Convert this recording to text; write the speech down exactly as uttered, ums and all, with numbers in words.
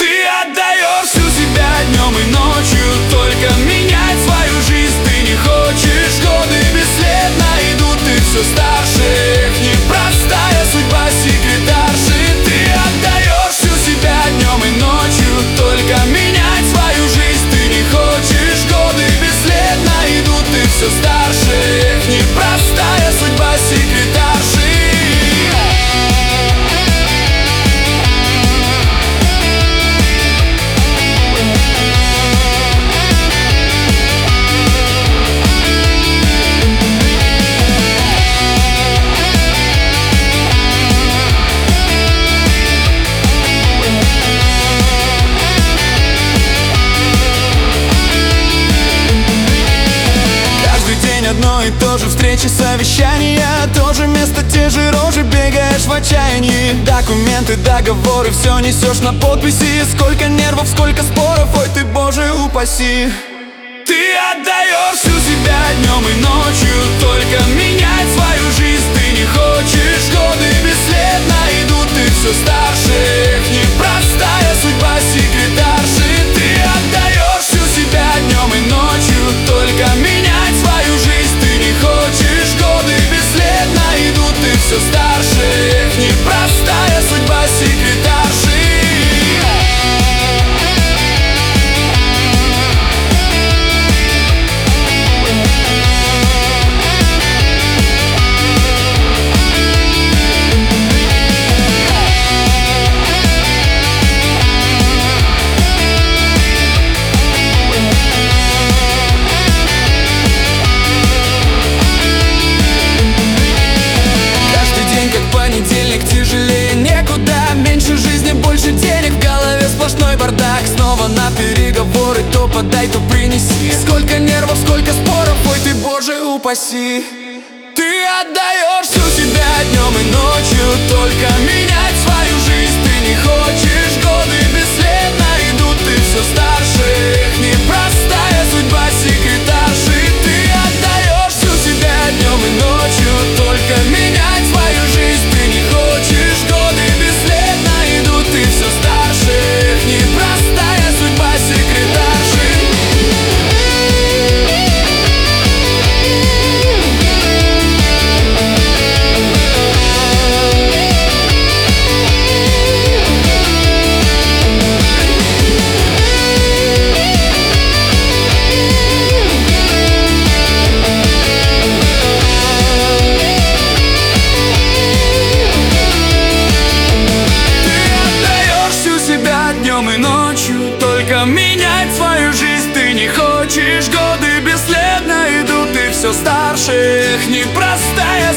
Ты отдаешь всю себя днем и ночью, только менять свою жизнь ты не хочешь. Годы бесследно идут, ты все старше. Непростая судьба секретарши. Ты отдаешь всю себя днем и ночью, только менять свою жизнь ты не хочешь. Годы бесследно идут, ты все старше. Непростая судьба секретарши. Одно и то же, встречи, совещания, тоже место, те же рожи, бегаешь в отчаянии. Документы, договоры, все несешь на подписи. Сколько нервов, сколько споров, ой ты, Боже, упаси. Ты отдаешь всю себя днем и ночью, только менять свою жизнь ты не хочешь. Годы бесследно идут, ты все старше. Непростая судьба секретарши. Ты отдаешь всю себя днем и ночью, только менять свою жизнь ты не хочешь. Годы бесследно идут, ты все старше. Непростая судьба секретарши. Понедельник тяжелее некуда, меньше жизни, больше денег, в голове сплошной бардак. Снова на переговоры, то подай, то принеси. Сколько нервов, сколько споров, ой ты, Боже, упаси. Ты отдаешь всю себя днем и ночью, только менять свою жизнь ты не хочешь. Годы бесследно идут, ты все старше. Непростая судьба секретарши. Ты отдаешь всю себя днем и ночью, только менять свою жизнь ты не хочешь. Годы бесследно идут, ты все старше. Непростая судьба секретарши. Днем и ночью, только менять свою жизнь ты не хочешь. Годы бесследно идут, ты все старше. Непростая